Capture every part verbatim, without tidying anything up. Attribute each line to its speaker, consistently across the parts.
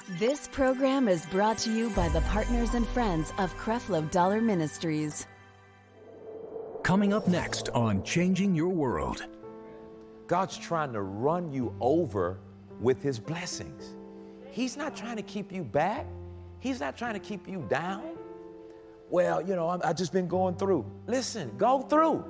Speaker 1: This program is brought to you by the partners and friends of Creflo Dollar Ministries.
Speaker 2: Coming up next on Changing Your World.
Speaker 3: God's trying to run you over with his blessings. He's not trying to keep you back. He's not trying to keep you down. Well, you know, I've just been going through. Listen, go through.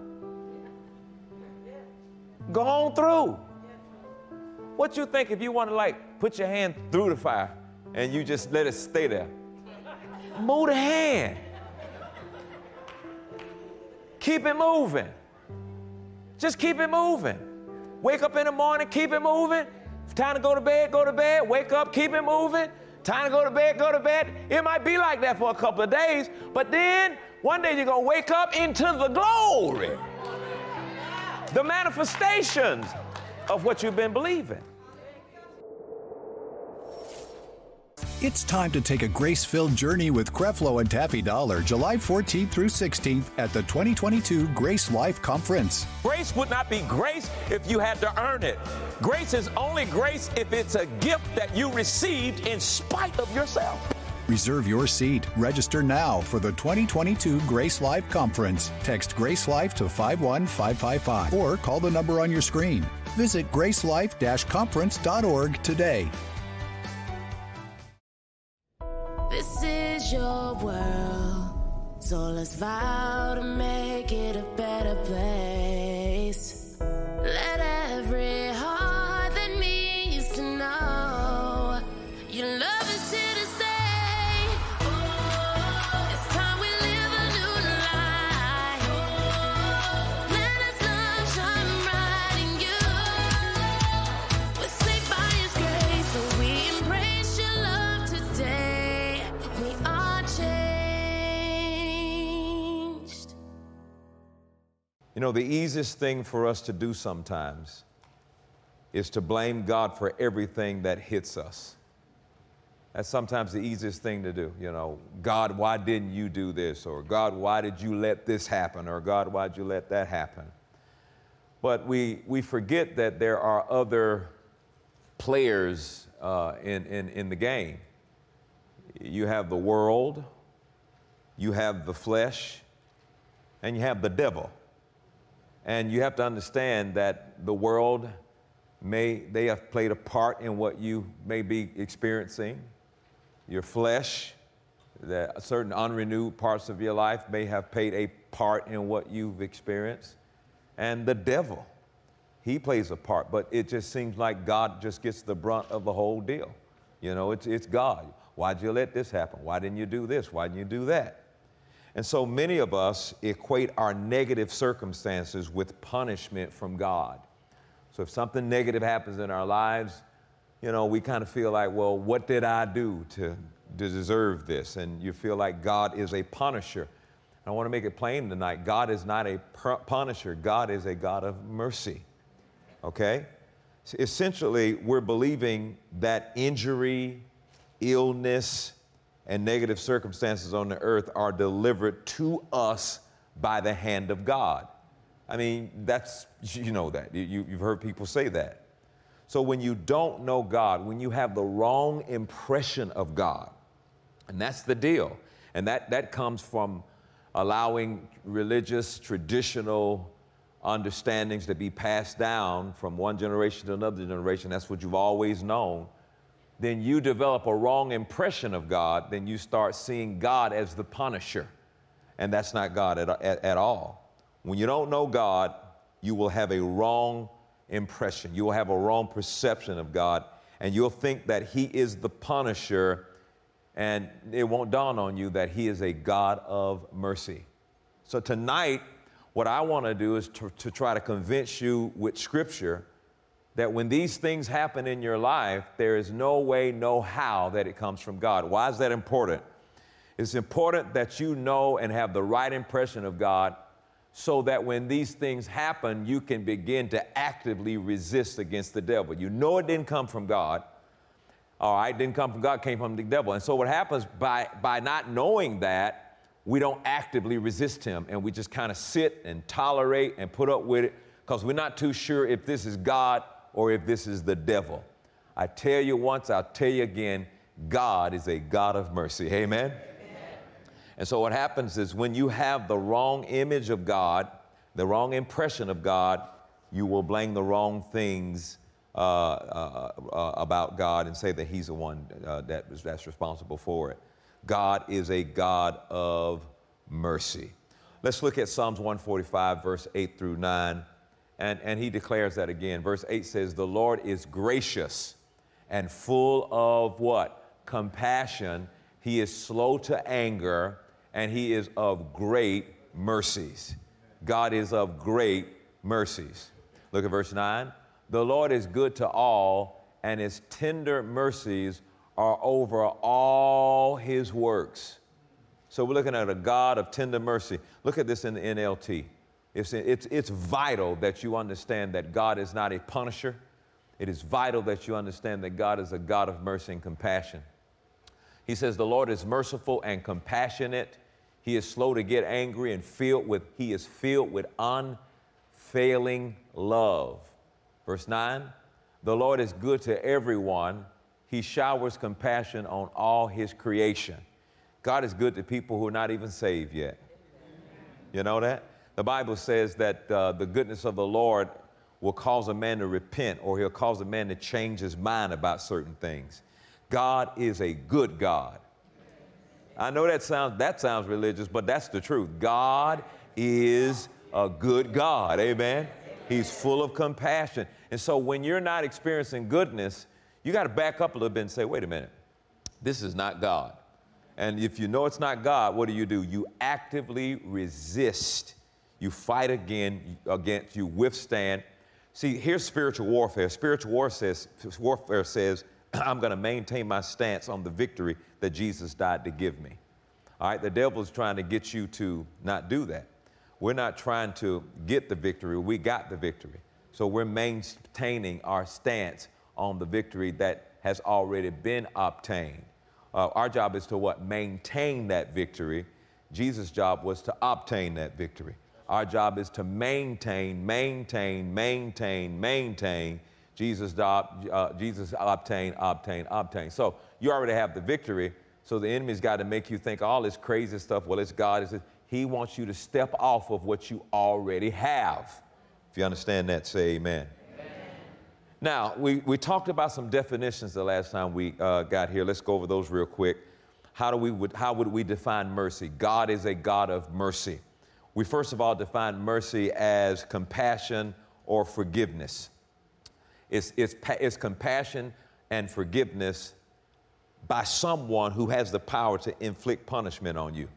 Speaker 3: Go on through. What you think if you want to, like, put your hand through the fire and you just let it stay there? Move the hand. Keep it moving. Just keep it moving. Wake up in the morning, keep it moving. Time to go to bed, go to bed. Wake up, keep it moving. Time to go to bed, go to bed. It might be like that for a couple of days, but then one day you're going to wake up into the glory. The manifestations of what you've been believing.
Speaker 2: It's time to take a grace-filled journey with Creflo and Taffy Dollar, July fourteenth through sixteenth at the twenty twenty-two Grace Life Conference.
Speaker 3: Grace would not be grace if you had to earn it. Grace is only grace if it's a gift that you received in spite of yourself.
Speaker 2: Reserve your seat. Register now for the twenty twenty-two Grace Life Conference. Text Grace Life to five one five five five or call the number on your screen. Visit grace life dash conference dot org today.
Speaker 4: This is your world, so let's vow to make it a better place. Let every heart that needs to know your love is here to stay. Oh, it's time we live a new life. Oh, let us love shine bright in you. We're saved by His grace, so we embrace your love today. We are changed.
Speaker 3: You know, the easiest thing for us to do sometimes is to blame God for everything that hits us. That's sometimes the easiest thing to do. You know, God, why didn't you do this? Or God, why did you let this happen? Or God, why did you let that happen? But we, we forget that there are other players uh, in, in, in the game. You have the world, you have the flesh, and you have the devil. And you have to understand that the world may, they have played a part in what you may be experiencing. Your flesh, that certain unrenewed parts of your life may have played a part in what you've experienced. And the devil, he plays a part, but it just seems like God just gets the brunt of the whole deal. You know, it's, it's God. Why'd you let this happen? Why didn't you do this? Why didn't you do that? And so many of us equate our negative circumstances with punishment from God. So if something negative happens in our lives, you know, we kind of feel like, well, what did I do to, to deserve this? And you feel like God is a punisher. I want to make it plain tonight. God is not a punisher. God is a God of mercy. Okay? So essentially, we're believing that injury, illness, and negative circumstances on the earth are delivered to us by the hand of God. I mean, that's, you know that. You, you've heard people say that. So when you don't know God, when you have the wrong impression of God, and that's the deal, and that, that comes from allowing religious, traditional understandings to be passed down from one generation to another generation, that's what you've always known, then you develop a wrong impression of God, then you start seeing God as the punisher. And that's not God at, at, at all. When you don't know God, you will have a wrong impression. You will have a wrong perception of God, and you'll think that He is the punisher, and it won't dawn on you that He is a God of mercy. So tonight, what I want to do is to, to try to convince you with Scripture that when these things happen in your life, there is no way, no how that it comes from God. Why is that important? It's important that you know and have the right impression of God so that when these things happen, you can begin to actively resist against the devil. You know it didn't come from God. All right, it didn't come from God, it came from the devil. And so what happens by, by not knowing that, we don't actively resist him, and we just kind of sit and tolerate and put up with it because we're not too sure if this is God or if this is the devil. I tell you once, I'll tell you again, God is a God of mercy. Amen? Amen. And so what happens is when you have the wrong image of God, the wrong impression of God, you will blame the wrong things uh, uh, uh, about God and say that he's the one uh, that is, that's responsible for it. God is a God of mercy. Let's look at Psalms one forty-five, verse eight through nine. And, and he declares that again. Verse eight says, the Lord is gracious and full of what? Compassion. He is slow to anger, and he is of great mercies. God is of great mercies. Look at verse nine. The Lord is good to all, and his tender mercies are over all his works. So we're looking at a God of tender mercy. Look at this in the N L T. It's, it's, it's vital that you understand that God is not a punisher. It is vital that you understand that God is a God of mercy and compassion. He says the Lord is merciful and compassionate. He is slow to get angry and filled with, he is filled with unfailing love. Verse nine, the Lord is good to everyone. He showers compassion on all his creation. God is good to people who are not even saved yet. You know that? The Bible says that uh, the goodness of the Lord will cause a man to repent, or he'll cause a man to change his mind about certain things. God is a good God. I know that sounds, that sounds religious, but that's the truth. God is a good God. Amen. He's full of compassion. And so when you're not experiencing goodness, you got to back up a little bit and say, wait a minute, this is not God. And if you know it's not God, what do you do? You actively resist. You fight again, against, you withstand. See, here's spiritual warfare. Spiritual war says, warfare says, I'm going to maintain my stance on the victory that Jesus died to give me. All right, the devil is trying to get you to not do that. We're not trying to get the victory. We got the victory. So we're maintaining our stance on the victory that has already been obtained. Uh, our job is to what? Maintain that victory. Jesus' job was to obtain that victory. Our job is to maintain, maintain, maintain, maintain. Jesus, uh, Jesus obtain, obtain, obtain. So you already have the victory. So the enemy's got to make you think all this crazy stuff. Well, it's God. It's, he wants you to step off of what you already have. If you understand that, say amen. Amen. Now, we, we talked about some definitions the last time we uh, got here. Let's go over those real quick. How do we would, how would we define mercy? God is a God of mercy. We first of all define mercy as compassion or forgiveness. It's, it's, it's compassion and forgiveness by someone who has the power to inflict punishment on you.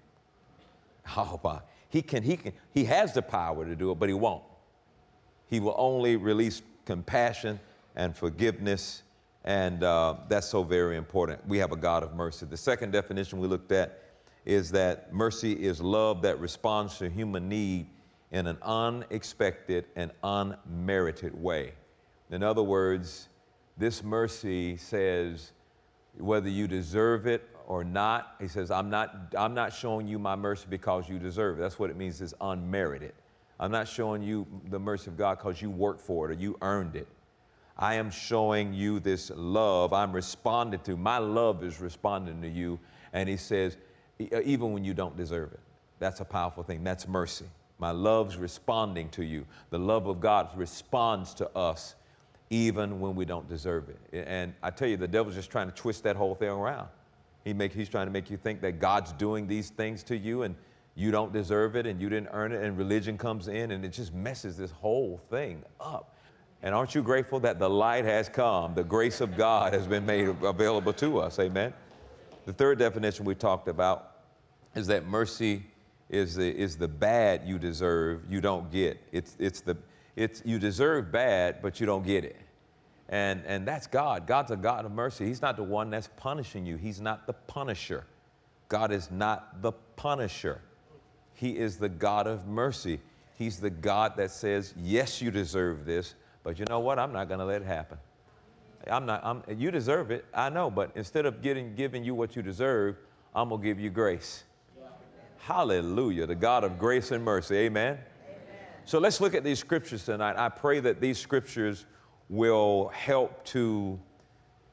Speaker 3: Oh, my. He can, he can, he has the power to do it, but he won't. He will only release compassion and forgiveness, and uh, that's so very important. We have a God of mercy. The second definition we looked at is that mercy is love that responds to human need in an unexpected and unmerited way. In other words, this mercy says whether you deserve it or not, he says, I'm not, I'm not showing you my mercy because you deserve it. That's what it means, is unmerited. I'm not showing you the mercy of God because you worked for it or you earned it. I am showing you this love. I'm responding to, my love is responding to you. And he says, even when you don't deserve it. That's a powerful thing. That's mercy. My love's responding to you. The love of God responds to us even when we don't deserve it. And I tell you, the devil's just trying to twist that whole thing around. He make, he's trying to make you think that God's doing these things to you and you don't deserve it and you didn't earn it, and religion comes in and it just messes this whole thing up. And aren't you grateful that the light has come? The grace of God has been made available to us. Amen. The third definition we talked about is that mercy is the, is the bad you deserve, you don't get. It's, it's the, it's, you deserve bad, but you don't get it. And, and that's God. God's a God of mercy. He's not the one that's punishing you. He's not the punisher. God is not the punisher. He is the God of mercy. He's the God that says, yes, you deserve this, but you know what? I'm not going to let it happen. I'm not, I'm, you deserve it, I know, but instead of getting, giving you what you deserve, I'm going to give you grace. Yeah. Hallelujah, the God of grace and mercy, amen? Amen? So let's look at these scriptures tonight. I pray that these scriptures will help to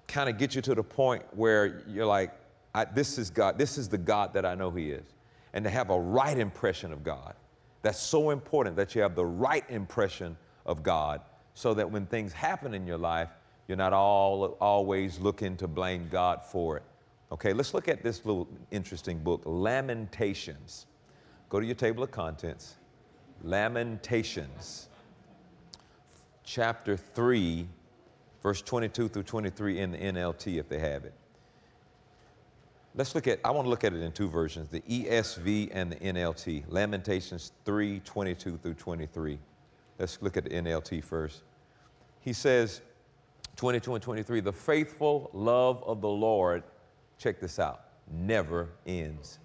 Speaker 3: kind of get you to the point where you're like, I, this is God, this is the God that I know He is. And to have a right impression of God. That's so important that you have the right impression of God so that when things happen in your life, you're not all, always looking to blame God for it. Okay, let's look at this little interesting book, Lamentations. Go to your table of contents. Lamentations, chapter three, verse twenty-two through twenty-three in the N L T if they have it. Let's look at, I want to look at it in two versions, the E S V and the N L T. Lamentations three, twenty-two through twenty-three. Let's look at the N L T first. He says, twenty-two and twenty-three, the faithful love of the Lord, check this out, never ends.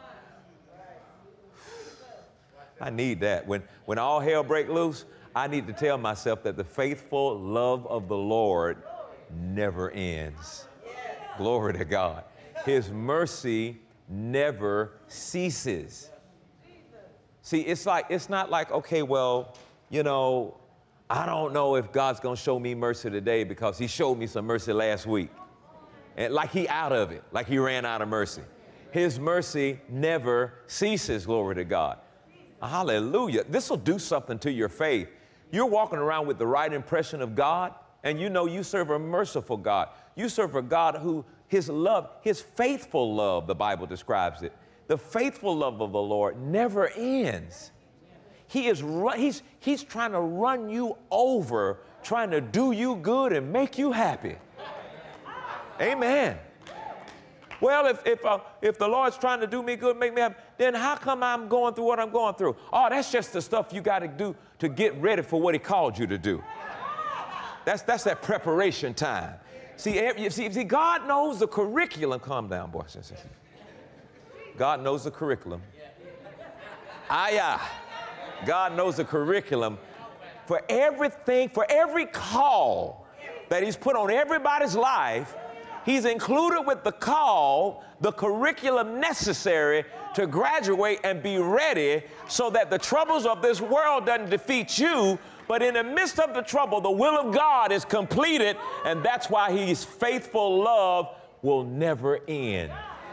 Speaker 3: I need that. When, when all hell breaks loose, I need to tell myself that the faithful love of the Lord never ends. Glory to God. His mercy never ceases. See, it's like, it's not like, okay, well, you know, I don't know if God's going to show me mercy today because He showed me some mercy last week. And like He out of it, like He ran out of mercy. His mercy never ceases, glory to God. Hallelujah. This will do something to your faith. You're walking around with the right impression of God, and you know you serve a merciful God. You serve a God who His love, His faithful love, the Bible describes it. The faithful love of the Lord never ends. He is run, he's, he's trying to run you over, trying to do you good and make you happy. Amen. Well, if, if, uh, if the Lord's trying to do me good, make me happy, then how come I'm going through what I'm going through? Oh, that's just the stuff you got to do to get ready for what He called you to do. That's, that's that preparation time. See, every, see, see, God knows the curriculum. Calm down, boy. God knows the curriculum. Aya. God knows the curriculum for everything, for every call that He's put on everybody's life. He's included with the call the curriculum necessary to graduate and be ready so that the troubles of this world doesn't defeat you, but in the midst of the trouble, the will of God is completed, and that's why His faithful love will never end.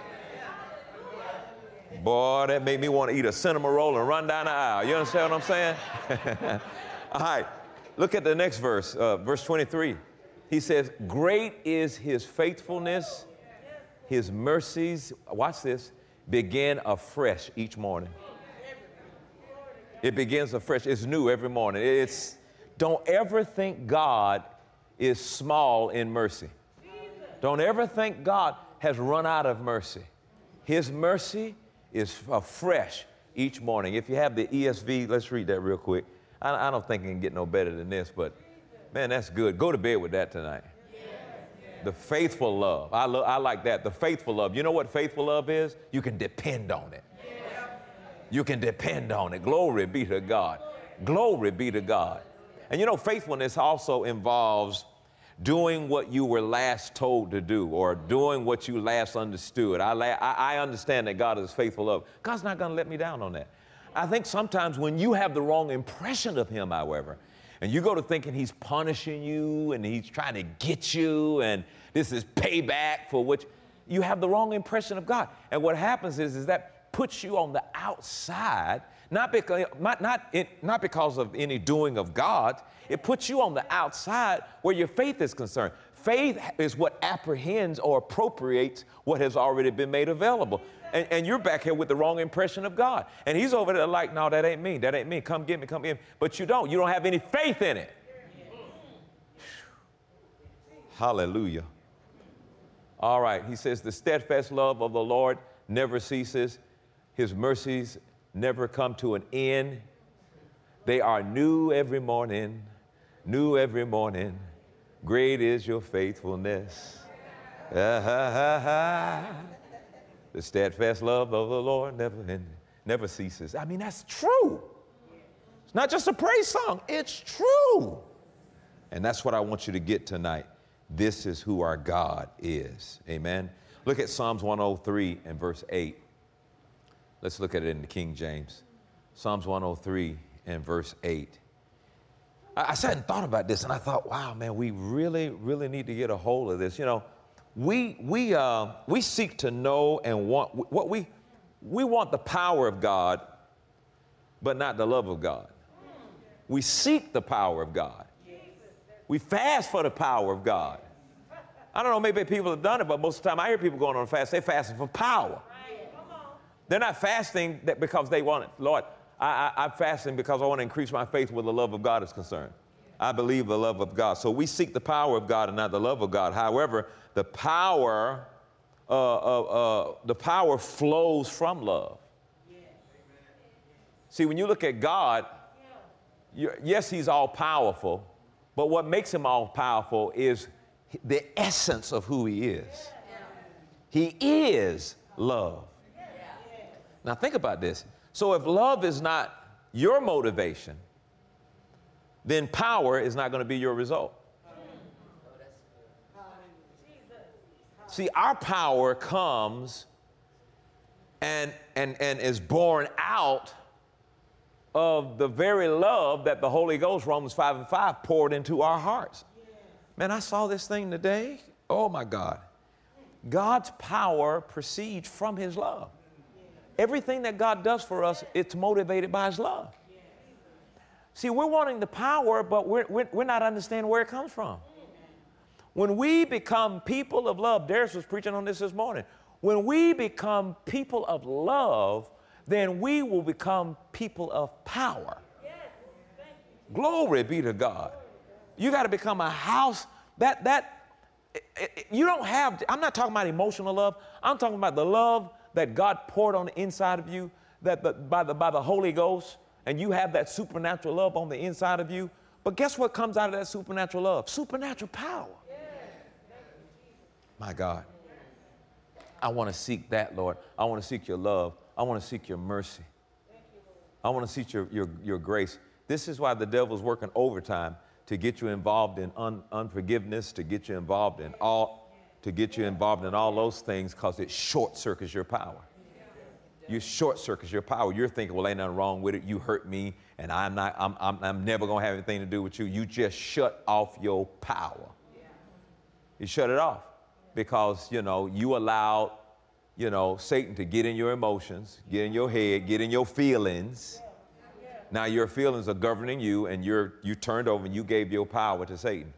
Speaker 3: Boy, that made me want to eat a cinnamon roll and run down the aisle. You understand what I'm saying? All right, look at the next verse, uh, verse twenty-three. He says, great is His faithfulness, His mercies, watch this, begin afresh each morning. It begins afresh. It's new every morning. It's, don't ever think God is small in mercy. Don't ever think God has run out of mercy. His mercy is afresh each morning. If you have the E S V, let's read that real quick. I, I don't think it can get no better than this, but man, that's good. Go to bed with that tonight. Yes, yes. The faithful love. I, lo- I like that. The faithful love. You know what faithful love is? You can depend on it. Yes. You can depend on it. Glory be to God. Glory be to God. And you know, faithfulness also involves doing what you were last told to do or doing what you last understood. I, la- I understand that God is faithful love. God's not going to let me down on that. I think sometimes when you have the wrong impression of Him, however, and you go to thinking He's punishing you and He's trying to get you and this is payback for what you, you have the wrong impression of God. And what happens is, is that puts you on the outside, not because, not, not, it, not because of any doing of God. It puts you on the outside where your faith is concerned. Faith is what apprehends or appropriates what has already been made available. And, and you're back here with the wrong impression of God. And He's over there like, no, that ain't me. That ain't me. Come get me. Come get me. But you don't. You don't have any faith in it. Hallelujah. All right. He says, the steadfast love of the Lord never ceases. His mercies never come to an end. They are new every morning. New every morning. Great is your faithfulness. Ah, ha, ha, ha. The steadfast love of the Lord never ending, never ceases. I mean, that's true. It's not just a praise song. It's true. And that's what I want you to get tonight. This is who our God is. Amen. Look at Psalms one oh three and verse eight. Let's look at it in the King James. Psalms one oh three and verse eight. I, I sat and thought about this, and I thought, wow, man, we really, really need to get a hold of this. You know, we we uh, we seek to know and want what we we want the power of God, but not the love of God. We seek the power of God. We fast for the power of God. I don't know, maybe people have done it, but most of the time I hear people going on a fast, they're fasting for power. They're not fasting that because they want it. Lord, I, I, I'm fasting because I want to increase my faith where the love of God is concerned. I believe the love of God. So we seek the power of God and not the love of God. However, the power, uh, uh, uh, the power flows from love. See, when you look at God, you're, yes, he's all powerful, but what makes him all powerful is the essence of who he is. He is love. Now think about this. So if love is not your motivation, then power is not going to be your result. See, our power comes and, and, and is born out of the very love that the Holy Ghost, Romans five and five, poured into our hearts. Man, I saw this thing today. Oh, my God. God's power proceeds from his love. Everything that God does for us, it's motivated by his love. See, we're wanting the power, but we're, we're, we're not understanding where it comes from. When we become people of love, Darius was preaching on this this morning. When we become people of love, then we will become people of power. Glory be to God. You got to become a house that, that, it, it, you don't have, I'm not talking about emotional love. I'm talking about the love that God poured on the inside of you, that the, by, the, by the Holy Ghost, and you have that supernatural love on the inside of you. But guess what comes out of that supernatural love? Supernatural power. My God. I want to seek that, Lord. I want to seek your love. I want to seek your mercy. I want to seek your, your, your grace. This is why the devil's working overtime to get you involved in un, unforgiveness, to get you involved in all, to get you involved in all those things, because it short circuits your power. You short circuits your power. You're thinking, well, ain't nothing wrong with it. You hurt me, and I'm not. I'm, I'm, I'm never gonna have anything to do with you. You just shut off your power. You shut it off because you know you allowed, you know, Satan to get in your emotions, get in your head, get in your feelings. Now your feelings are governing you, and you're you turned over and you gave your power to Satan.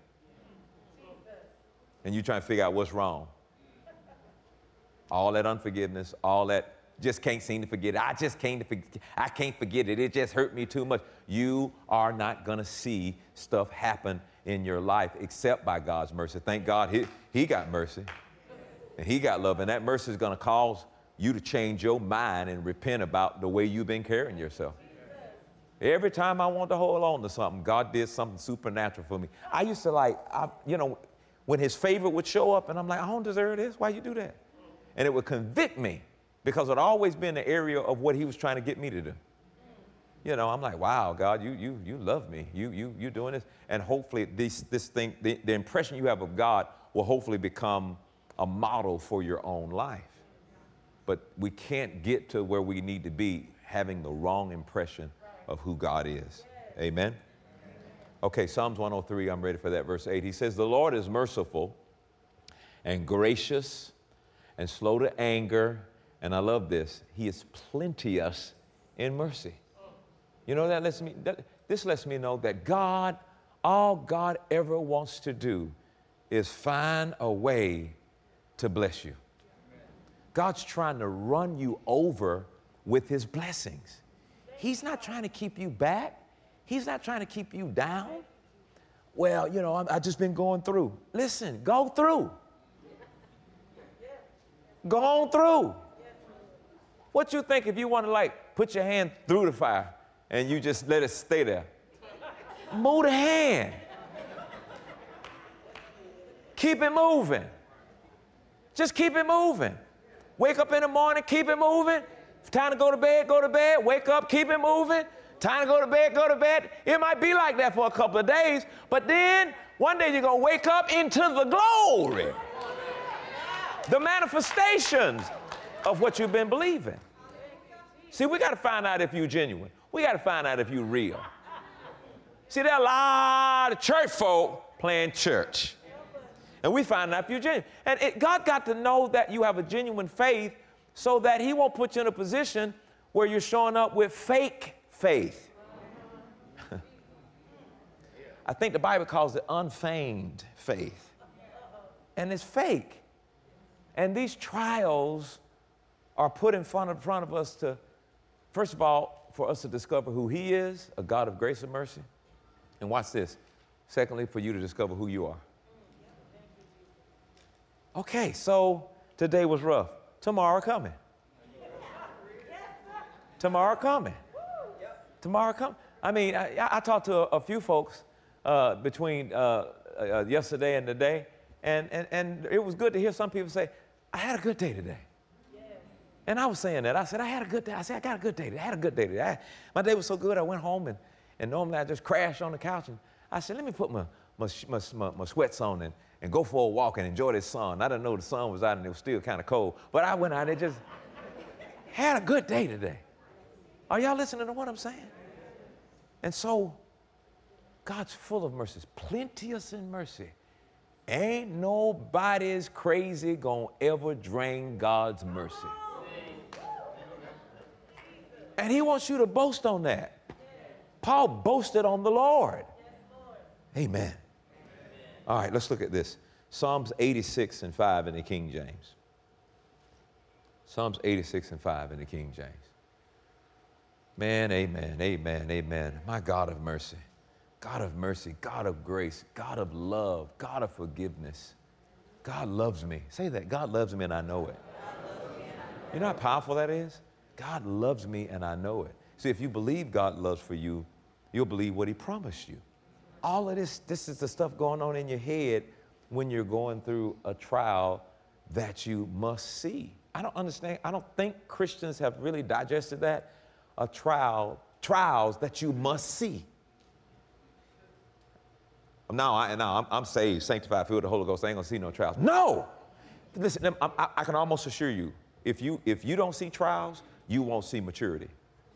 Speaker 3: And you're trying to figure out what's wrong. All that unforgiveness, all that just can't seem to forget it. I just can't forget. I can't forget it. It just hurt me too much. You are not going to see stuff happen in your life except by God's mercy. Thank God he, he got mercy. And he got love. And that mercy is going to cause you to change your mind and repent about the way you've been carrying yourself. Every time I want to hold on to something, God did something supernatural for me. I used to like, I, you know, when his favor would show up, and I'm like, I don't deserve this. Why you do that? And it would convict me because it had always been the area of what he was trying to get me to do. You know, I'm like, wow, God, you you you love me. You you you doing this, and hopefully this this thing, the, the impression you have of God will hopefully become a model for your own life. But we can't get to where we need to be having the wrong impression of who God is. Amen. Okay, Psalms one oh three, I'm ready for that, verse eight. He says, the Lord is merciful and gracious and slow to anger. And I love this. He is plenteous in mercy. You know, that lets me, that, this lets me know that God, all God ever wants to do is find a way to bless you. God's trying to run you over with his blessings. He's not trying to keep you back. He's not trying to keep you down. Well, you know, I've just been going through. Listen, go through. Go on through. What you think if you want to like put your hand through the fire and you just let it stay there? Move the hand. Keep it moving. Just keep it moving. Wake up in the morning, keep it moving. Time to go to bed, go to bed. Wake up, keep it moving. Time to go to bed, go to bed. It might be like that for a couple of days, but then one day you're going to wake up into the glory. The manifestations of what you've been believing. See, we got to find out if you're genuine. We got to find out if you're real. See, there are a lot of church folk playing church. And we find out if you're genuine. And it, God got to know that you have a genuine faith so that he won't put you in a position where you're showing up with fake faith. I think the Bible calls it unfeigned faith. And it's fake. And these trials are put in front of, front of us to, first of all, for us to discover who he is, a God of grace and mercy. And watch this. Secondly, for you to discover who you are. Okay, so today was rough. Tomorrow coming. Tomorrow coming. Tomorrow coming. I mean, I, I talked to a, a few folks uh, between uh, uh, yesterday and today, and, and, and it was good to hear some people say, I had a good day today. And I was saying that. I said, I had a good day. I said, I got a good day today. I had a good day today. I, my day was so good, I went home, and, and normally I just crashed on the couch. And I said, let me put my, my, my, my, my sweats on and, and go for a walk and enjoy this sun. I didn't know the sun was out and it was still kind of cold. But I went out and just had a good day today. Are y'all listening to what I'm saying? And so, God's full of mercies, plenteous in mercy. Ain't nobody's crazy gonna ever drain God's mercy. And he wants you to boast on that. Paul boasted on the Lord. Amen. All right, let's look at this. Psalms eighty-six and five in the King James. Psalms eighty-six and five in the King James. Man, amen, amen, amen. My God of mercy, God of mercy, God of grace, God of love, God of forgiveness. God loves me. Say that. God loves me and I know it. You know how powerful that is? God loves me and I know it. See, if you believe God loves for you, you'll believe what he promised you. All of this, this is the stuff going on in your head when you're going through a trial that you must see. I don't understand. I don't think Christians have really digested that. A trial, trials that you must see. Now, I, now I'm, I'm saved, sanctified, filled with the Holy Ghost. I ain't gonna see no trials. No! Listen, I, I, I can almost assure you, if you, if you don't see trials, you won't see maturity.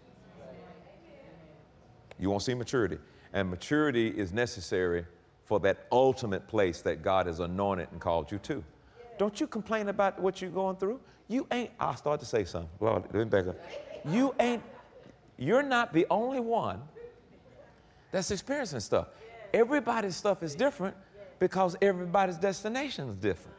Speaker 3: You won't see maturity. And maturity is necessary for that ultimate place that God has anointed and called you to. Don't you complain about what you're going through. You ain't, I'll start to say something. Well, let me back up. You ain't, you're not the only one that's experiencing stuff. Everybody's stuff is different because everybody's destination is different.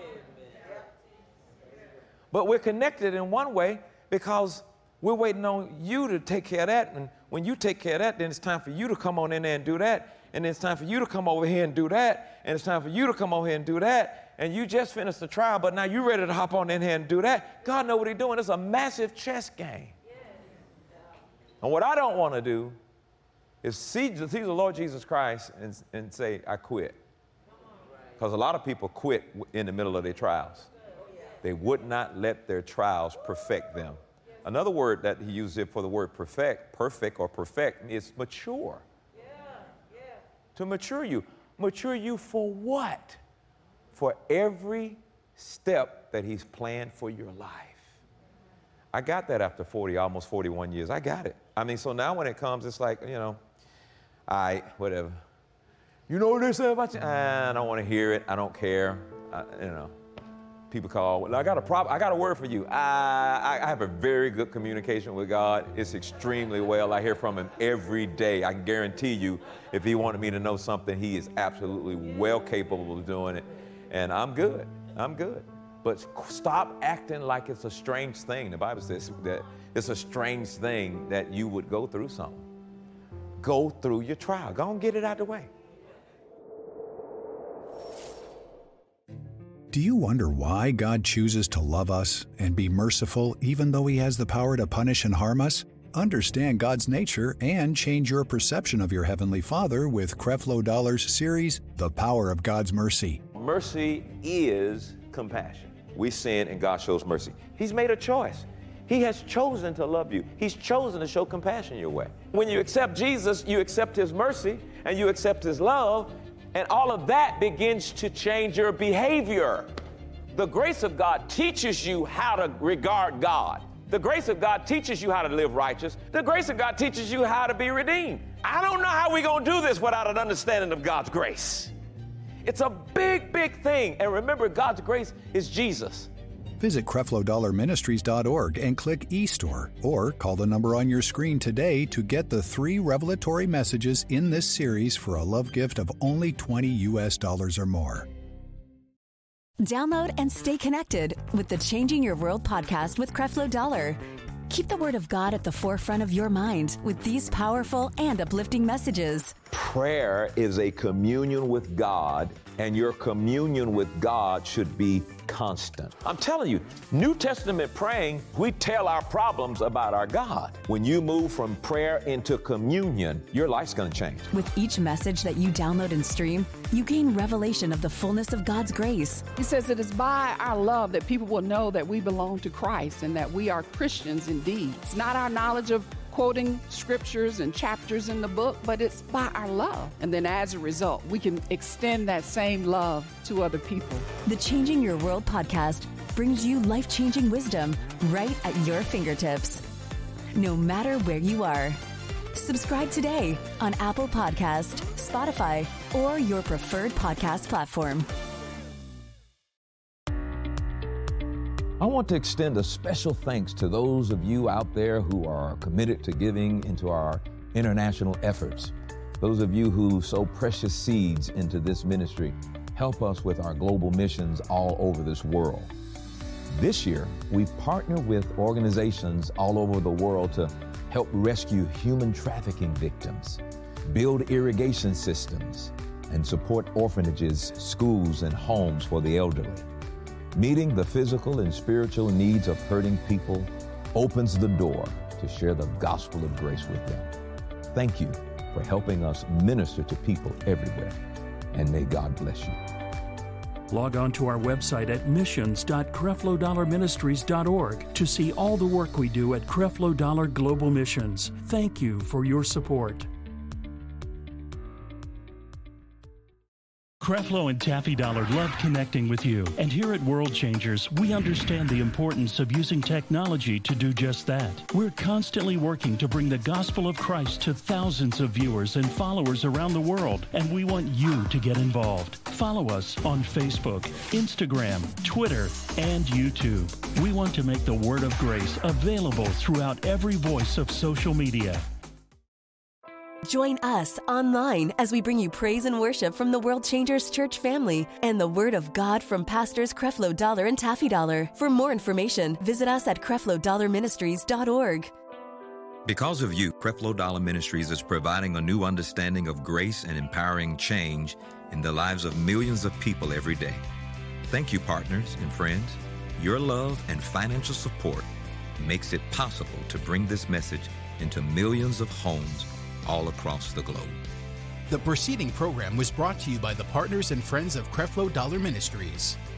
Speaker 3: But we're connected in one way because we're waiting on you to take care of that. And when you take care of that, then it's time for you to come on in there and do that. And then it's time for you to come over here and do that. And it's time for you to come over here and do that. And you just finished the trial, but now you're ready to hop on in here and do that. God knows what he's doing. It's a massive chess game. And what I don't want to do is see, see the Lord Jesus Christ and, and say, I quit. Because a lot of people quit in the middle of their trials. They would not let their trials perfect them. Another word that he uses for the word perfect, perfect or perfect, is mature. Yeah, yeah. To mature you. Mature you for what? For every step that he's planned for your life. I got that after forty, almost forty-one years. I got it. I mean, so now when it comes, it's like, you know, all right, whatever. You know what they say about you? I don't want to hear it. I don't care. I, you know. People call, well, I got a problem. I got a word for you. I, I have a very good communication with God. It's extremely well. I hear from him every day. I can guarantee you, if he wanted me to know something, he is absolutely well capable of doing it. And I'm good. I'm good. But stop acting like it's a strange thing. The Bible says that it's a strange thing that you would go through something. Go through your trial. Go and get it out of the way.
Speaker 2: Do you wonder why God chooses to love us and be merciful even though he has the power to punish and harm us? Understand God's nature and change your perception of your Heavenly Father with Creflo Dollar's series, The Power of God's Mercy.
Speaker 3: Mercy is compassion. We sin and God shows mercy. He's made a choice. He has chosen to love you. He's chosen to show compassion your way. When you accept Jesus, you accept his mercy and you accept his love. And all of that begins to change your behavior. The grace of God teaches you how to regard God. The grace of God teaches you how to live righteous. The grace of God teaches you how to be redeemed. I don't know how we're going to do this without an understanding of God's grace. It's a big, big thing. And remember, God's grace is Jesus.
Speaker 2: Visit Creflo Dollar Ministries dot org and click eStore, or call the number on your screen today to get the three revelatory messages in this series for a love gift of only twenty U S dollars or more.
Speaker 1: Download and stay connected with the Changing Your World podcast with Creflo Dollar. Keep the Word of God at the forefront of your mind with these powerful and uplifting messages.
Speaker 3: Prayer is a communion with God, and your communion with God should be constant. I'm telling you, New Testament praying, we tell our problems about our God. When you move from prayer into communion, your life's going to change.
Speaker 1: With each message that you download and stream, you gain revelation of the fullness of God's grace.
Speaker 5: He says it is by our love that people will know that we belong to Christ and that we are Christians indeed. It's not our knowledge of quoting scriptures and chapters in the book, but it's by our love. And then as a result, we can extend that same love to other people.
Speaker 1: The Changing Your World podcast brings you life-changing wisdom right at your fingertips, no matter where you are. Subscribe today on Apple Podcast, Spotify, or your preferred podcast platform.
Speaker 3: I want to extend a special thanks to those of you out there who are committed to giving into our international efforts. Those of you who sow precious seeds into this ministry help us with our global missions all over this world. This year, we partner with organizations all over the world to help rescue human trafficking victims, build irrigation systems, and support orphanages, schools, and homes for the elderly. Meeting the physical and spiritual needs of hurting people opens the door to share the gospel of grace with them. Thank you for helping us minister to people everywhere, and may God bless you.
Speaker 6: Log on to our website at missions dot creflo dollar ministries dot org to see all the work we do at Creflo Dollar Global Missions. Thank you for your support. Creflo and Taffy Dollar love connecting with you, and here at World Changers, we understand the importance of using technology to do just that. We're constantly working to bring the gospel of Christ to thousands of viewers and followers around the world, and we want you to get involved. Follow us on Facebook, Instagram, Twitter, and YouTube. We want to make the word of grace available throughout every voice of social media.
Speaker 1: Join us online as we bring you praise and worship from the World Changers Church family and the Word of God from Pastors Creflo Dollar and Taffy Dollar. For more information, visit us at creflo dollar ministries dot org.
Speaker 7: Because of you, Creflo Dollar Ministries is providing a new understanding of grace and empowering change in the lives of millions of people every day. Thank you, partners and friends. Your love and financial support makes it possible to bring this message into millions of homes all across the globe.
Speaker 8: The preceding program was brought to you by the partners and friends of Creflo Dollar Ministries.